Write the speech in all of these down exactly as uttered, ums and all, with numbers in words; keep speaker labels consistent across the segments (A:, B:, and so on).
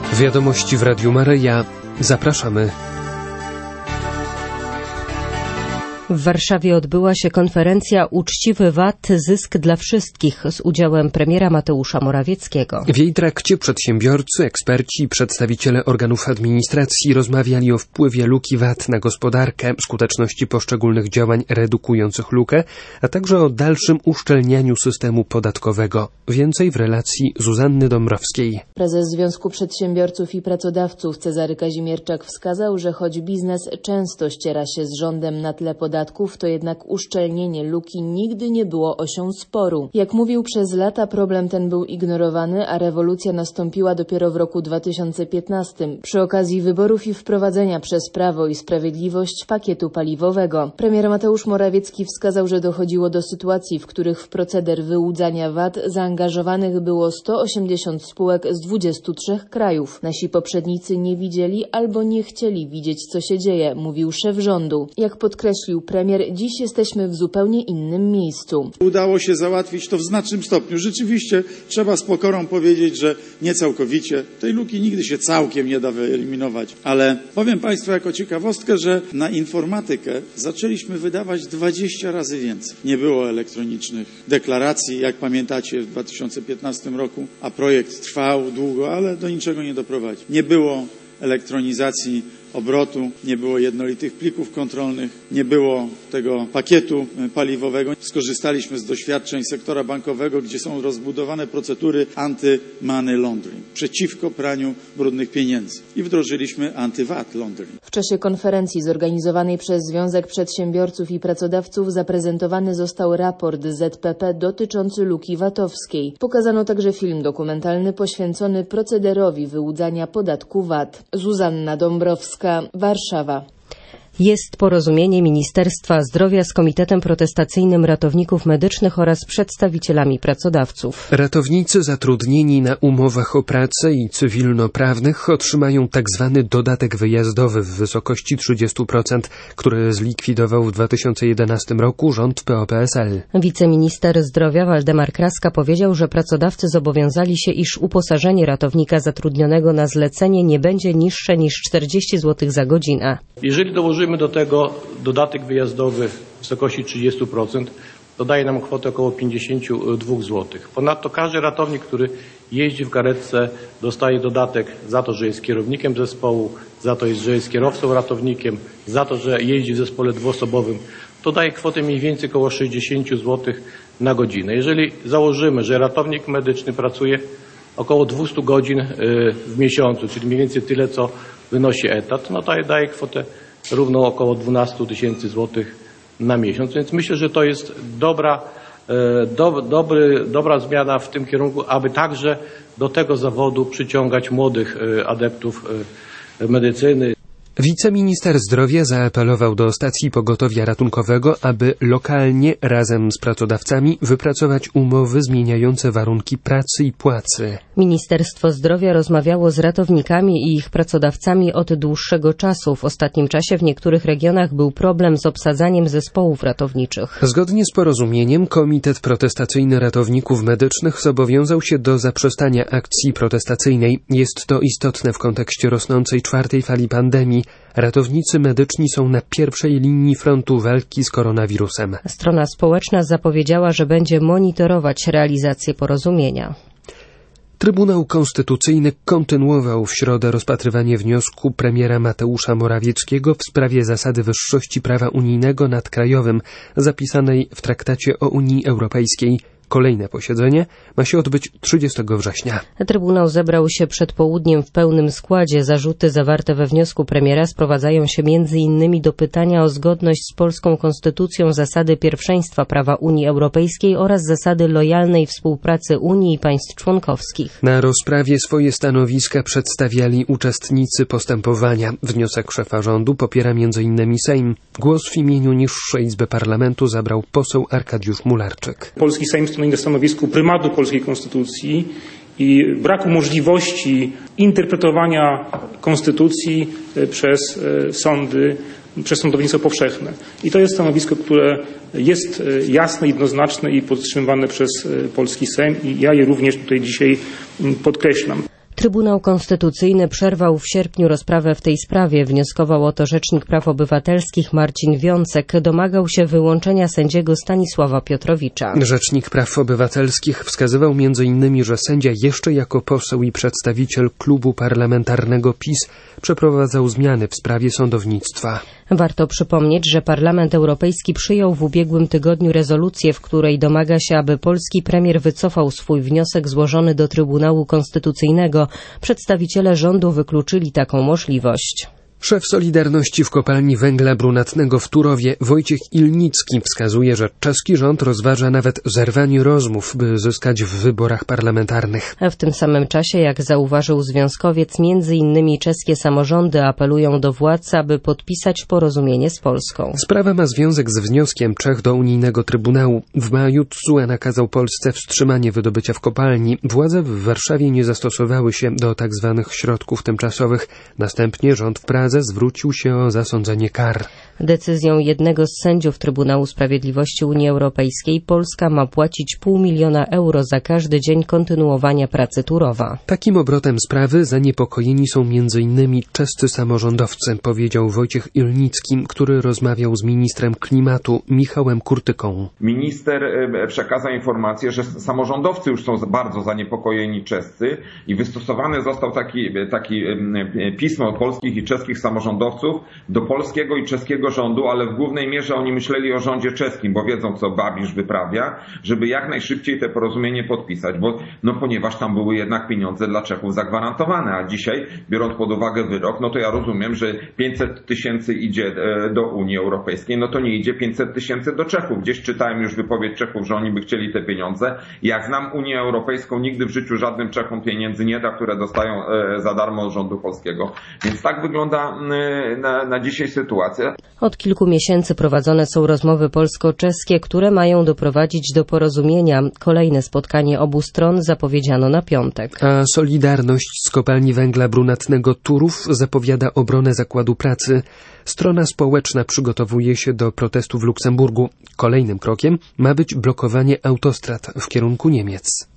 A: Wiadomości w Radiu Maryja. Zapraszamy.
B: W Warszawie odbyła się konferencja Uczciwy V A T – Zysk dla wszystkich z udziałem premiera Mateusza Morawieckiego.
A: W jej trakcie przedsiębiorcy, eksperci i przedstawiciele organów administracji rozmawiali o wpływie luki V A T na gospodarkę, skuteczności poszczególnych działań redukujących lukę, a także o dalszym uszczelnianiu systemu podatkowego. Więcej w relacji Zuzanny Dąbrowskiej.
C: Prezes Związku Przedsiębiorców i Pracodawców Cezary Kazimierczak wskazał, że choć biznes często ściera się z rządem na tle podatków, to jednak uszczelnienie luki nigdy nie było osią sporu. Jak mówił, przez lata problem ten był ignorowany, a rewolucja nastąpiła dopiero w roku dwa tysiące piętnastym przy okazji wyborów i wprowadzenia przez Prawo i Sprawiedliwość pakietu paliwowego. Premier Mateusz Morawiecki wskazał, że dochodziło do sytuacji, w których w proceder wyłudzania V A T zaangażowanych było sto osiemdziesiąt spółek z dwudziestu trzech krajów. Nasi poprzednicy nie widzieli albo nie chcieli widzieć, co się dzieje, mówił szef rządu. Jak podkreślił premier, dziś jesteśmy w zupełnie innym miejscu.
D: Udało się załatwić to w znacznym stopniu. Rzeczywiście trzeba z pokorą powiedzieć, że nie całkowicie. Tej luki nigdy się całkiem nie da wyeliminować. Ale powiem Państwu jako ciekawostkę, że na informatykę zaczęliśmy wydawać dwadzieścia razy więcej. Nie było elektronicznych deklaracji, jak pamiętacie, w dwa tysiące piętnastym roku, a projekt trwał długo, ale do niczego nie doprowadził. Nie było elektronizacji obrotu, nie było jednolitych plików kontrolnych, nie było tego pakietu paliwowego. Skorzystaliśmy z doświadczeń sektora bankowego, gdzie są rozbudowane procedury anty-money laundering, przeciwko praniu brudnych pieniędzy. I wdrożyliśmy anty-V A T laundering.
C: W czasie konferencji zorganizowanej przez Związek Przedsiębiorców i Pracodawców zaprezentowany został raport Z P P dotyczący luki vatowskiej. Pokazano także film dokumentalny poświęcony procederowi wyłudzania podatku V A T. Zuzanna Dąbrowska, Warszawa.
B: Jest porozumienie Ministerstwa Zdrowia z Komitetem Protestacyjnym Ratowników Medycznych oraz przedstawicielami pracodawców.
A: Ratownicy zatrudnieni na umowach o pracę i cywilnoprawnych otrzymają tzw. dodatek wyjazdowy w wysokości trzydzieści procent, który zlikwidował w dwa tysiące jedenastym roku rząd P O P S L.
B: Wiceminister zdrowia Waldemar Kraska powiedział, że pracodawcy zobowiązali się, iż uposażenie ratownika zatrudnionego na zlecenie nie będzie niższe niż czterdzieści złotych za godzinę.
E: Jeżeli dołożymy do tego dodatek wyjazdowy w wysokości trzydzieści procent, to daje nam kwotę około pięćdziesiąt dwa złotych. Ponadto każdy ratownik, który jeździ w karetce, dostaje dodatek za to, że jest kierownikiem zespołu, za to, że jest kierowcą ratownikiem, za to, że jeździ w zespole dwuosobowym. To daje kwotę mniej więcej około sześćdziesiąt złotych na godzinę. Jeżeli założymy, że ratownik medyczny pracuje około dwieście godzin w miesiącu, czyli mniej więcej tyle, co wynosi etat, no to daje kwotę równą około dwanaście tysięcy złotych na miesiąc. Więc myślę, że to jest dobra, do, dobry, dobra zmiana w tym kierunku, aby także do tego zawodu przyciągać młodych adeptów medycyny.
A: Wiceminister zdrowia zaapelował do stacji pogotowia ratunkowego, aby lokalnie razem z pracodawcami wypracować umowy zmieniające warunki pracy i płacy.
B: Ministerstwo Zdrowia rozmawiało z ratownikami i ich pracodawcami od dłuższego czasu. W ostatnim czasie w niektórych regionach był problem z obsadzaniem zespołów ratowniczych.
A: Zgodnie z porozumieniem Komitet Protestacyjny Ratowników Medycznych zobowiązał się do zaprzestania akcji protestacyjnej. Jest to istotne w kontekście rosnącej czwartej fali pandemii. Ratownicy medyczni są na pierwszej linii frontu walki z koronawirusem.
B: Strona społeczna zapowiedziała, że będzie monitorować realizację porozumienia.
A: Trybunał Konstytucyjny kontynuował w środę rozpatrywanie wniosku premiera Mateusza Morawieckiego w sprawie zasady wyższości prawa unijnego nad krajowym, zapisanej w Traktacie o Unii Europejskiej. Kolejne posiedzenie ma się odbyć trzydziestego września.
B: Trybunał zebrał się przed południem w pełnym składzie. Zarzuty zawarte we wniosku premiera sprowadzają się między innymi do pytania o zgodność z polską konstytucją zasady pierwszeństwa prawa Unii Europejskiej oraz zasady lojalnej współpracy Unii i państw członkowskich.
A: Na rozprawie swoje stanowiska przedstawiali uczestnicy postępowania. Wniosek szefa rządu popiera między innymi Sejm. Głos w imieniu niższej Izby Parlamentu zabrał poseł Arkadiusz Mularczyk.
F: Polski Sejm stoi na stanowisku prymatu polskiej konstytucji i braku możliwości interpretowania konstytucji przez sądy, przez sądownictwo powszechne. I to jest stanowisko, które jest jasne, jednoznaczne i podtrzymywane przez polski Sejm i ja je również tutaj dzisiaj podkreślam.
B: Trybunał Konstytucyjny przerwał w sierpniu rozprawę w tej sprawie. Wnioskował o to Rzecznik Praw Obywatelskich Marcin Wiącek. Domagał się wyłączenia sędziego Stanisława Piotrowicza.
A: Rzecznik Praw Obywatelskich wskazywał między innymi, że sędzia jeszcze jako poseł i przedstawiciel klubu parlamentarnego PiS przeprowadzał zmiany w sprawie sądownictwa.
B: Warto przypomnieć, że Parlament Europejski przyjął w ubiegłym tygodniu rezolucję, w której domaga się, aby polski premier wycofał swój wniosek złożony do Trybunału Konstytucyjnego. Przedstawiciele rządu wykluczyli taką możliwość.
A: Szef Solidarności w kopalni węgla brunatnego w Turowie Wojciech Ilnicki wskazuje, że czeski rząd rozważa nawet zerwanie rozmów, by zyskać w wyborach parlamentarnych.
B: W tym samym czasie, jak zauważył związkowiec, między innymi czeskie samorządy apelują do władz, aby podpisać porozumienie z Polską.
A: Sprawa ma związek z wnioskiem Czech do unijnego trybunału. W maju T S U E nakazał Polsce wstrzymanie wydobycia w kopalni. Władze w Warszawie nie zastosowały się do tzw. środków tymczasowych. Następnie rząd w Pradze zwrócił się o zasądzenie kar.
B: Decyzją jednego z sędziów Trybunału Sprawiedliwości Unii Europejskiej Polska ma płacić pół miliona euro za każdy dzień kontynuowania pracy Turowa.
A: Takim obrotem sprawy zaniepokojeni są między innymi czescy samorządowcy, powiedział Wojciech Ilnicki, który rozmawiał z ministrem klimatu Michałem Kurtyką.
G: Minister przekazał informację, że samorządowcy już są bardzo zaniepokojeni czescy i wystosowany został taki, taki pismo od polskich i czeskich samorządowców do polskiego i czeskiego rządu, ale w głównej mierze oni myśleli o rządzie czeskim, bo wiedzą, co Babisz wyprawia, żeby jak najszybciej te porozumienie podpisać, bo no ponieważ tam były jednak pieniądze dla Czechów zagwarantowane, a dzisiaj, biorąc pod uwagę wyrok, no to ja rozumiem, że pięćset tysięcy idzie do Unii Europejskiej, no to nie idzie pięćset tysięcy do Czechów. Gdzieś czytałem już wypowiedź Czechów, że oni by chcieli te pieniądze. Jak znam Unię Europejską, nigdy w życiu żadnym Czechom pieniędzy nie da, które dostają za darmo od rządu polskiego. Więc tak wygląda na, na dzisiaj sytuacja.
B: Od kilku miesięcy prowadzone są rozmowy polsko-czeskie, które mają doprowadzić do porozumienia. Kolejne spotkanie obu stron zapowiedziano na piątek.
A: A Solidarność z kopalni węgla brunatnego Turów zapowiada obronę zakładu pracy. Strona społeczna przygotowuje się do protestu w Luksemburgu. Kolejnym krokiem ma być blokowanie autostrad w kierunku Niemiec.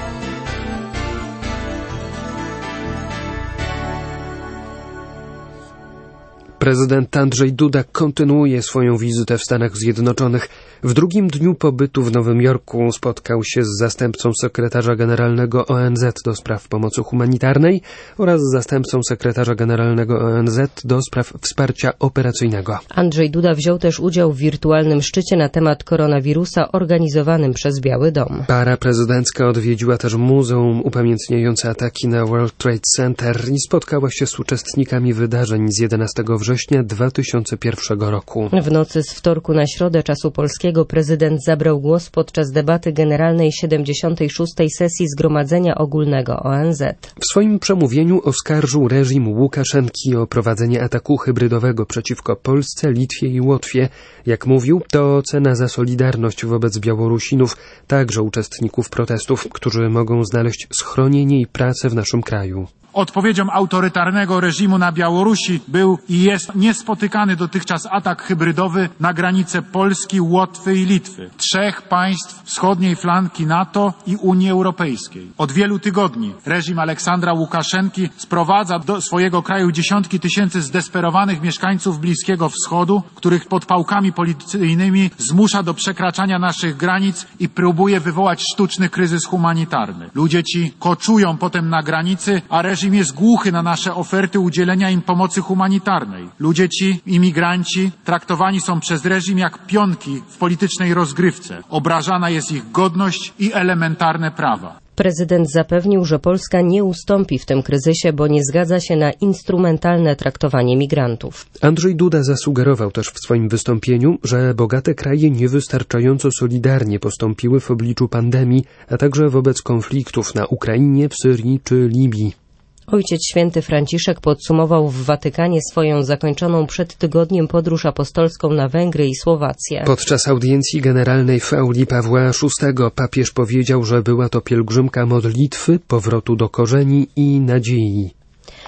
A: Prezydent Andrzej Duda kontynuuje swoją wizytę w Stanach Zjednoczonych. W drugim dniu pobytu w Nowym Jorku spotkał się z zastępcą sekretarza generalnego O N Z do spraw pomocy humanitarnej oraz zastępcą sekretarza generalnego O N Z do spraw wsparcia operacyjnego.
B: Andrzej Duda wziął też udział w wirtualnym szczycie na temat koronawirusa organizowanym przez Biały Dom.
A: Para prezydencka odwiedziła też muzeum upamiętniające ataki na World Trade Center i spotkała się z uczestnikami wydarzeń z jedenastego września dwa tysiące pierwszego roku.
B: W nocy z wtorku na środę czasu polskiego prezydent zabrał głos podczas debaty generalnej siedemdziesiątej szóstej sesji Zgromadzenia Ogólnego O N Z.
A: W swoim przemówieniu oskarżył reżim Łukaszenki o prowadzenie ataku hybrydowego przeciwko Polsce, Litwie i Łotwie. Jak mówił, to cena za solidarność wobec Białorusinów, także uczestników protestów, którzy mogą znaleźć schronienie i pracę w naszym kraju.
H: Odpowiedzią autorytarnego reżimu na Białorusi był i jest niespotykany dotychczas atak hybrydowy na granice Polski, Łotwy i Litwy, trzech państw wschodniej flanki NATO i Unii Europejskiej. Od wielu tygodni reżim Aleksandra Łukaszenki sprowadza do swojego kraju dziesiątki tysięcy zdesperowanych mieszkańców Bliskiego Wschodu, których pod pałkami policyjnymi zmusza do przekraczania naszych granic i próbuje wywołać sztuczny kryzys humanitarny. Ludzie ci koczują potem na granicy, a reżim jest głuchy na nasze oferty udzielenia im pomocy humanitarnej. Ludzie ci, imigranci, traktowani są przez reżim jak pionki w politycznej rozgrywce. Obrażana jest ich godność i elementarne prawa.
B: Prezydent zapewnił, że Polska nie ustąpi w tym kryzysie, bo nie zgadza się na instrumentalne traktowanie migrantów.
A: Andrzej Duda zasugerował też w swoim wystąpieniu, że bogate kraje niewystarczająco solidarnie postąpiły w obliczu pandemii, a także wobec konfliktów na Ukrainie, w Syrii czy Libii.
B: Ojciec Święty Franciszek podsumował w Watykanie swoją zakończoną przed tygodniem podróż apostolską na Węgry i Słowację.
A: Podczas audiencji generalnej w auli Pawła szóstego papież powiedział, że była to pielgrzymka modlitwy, powrotu do korzeni i nadziei.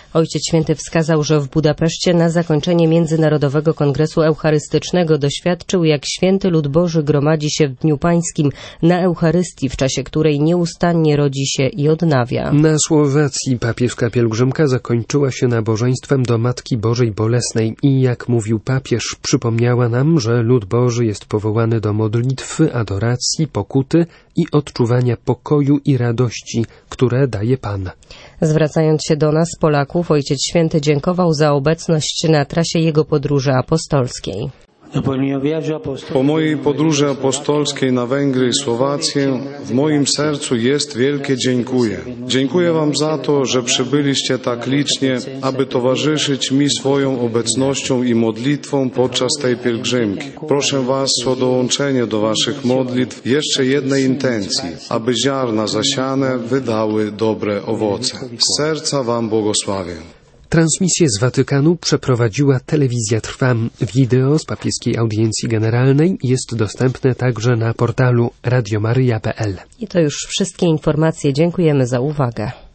B: Ojciec Święty wskazał, że w Budapeszcie na zakończenie Międzynarodowego Kongresu Eucharystycznego doświadczył, jak święty lud Boży gromadzi się w Dniu Pańskim na Eucharystii, w czasie której nieustannie rodzi się i odnawia.
A: Na Słowacji papieska pielgrzymka zakończyła się nabożeństwem do Matki Bożej Bolesnej i, jak mówił papież, przypomniała nam, że lud Boży jest powołany do modlitwy, adoracji, pokuty i odczuwania pokoju i radości, które daje Pan.
B: Zwracając się do nas, Polaków, Ojciec Święty dziękował za obecność na trasie jego podróży apostolskiej.
I: Po mojej podróży apostolskiej na Węgry i Słowację w moim sercu jest wielkie dziękuję. Dziękuję Wam za to, że przybyliście tak licznie, aby towarzyszyć mi swoją obecnością i modlitwą podczas tej pielgrzymki. Proszę Was o dołączenie do Waszych modlitw jeszcze jednej intencji, aby ziarna zasiane wydały dobre owoce. Z serca Wam błogosławię.
A: Transmisję z Watykanu przeprowadziła Telewizja Trwa. Wideo z papieskiej audiencji generalnej jest dostępne także na portalu radiomaryja kropka p l.
B: I to już wszystkie informacje. Dziękujemy za uwagę.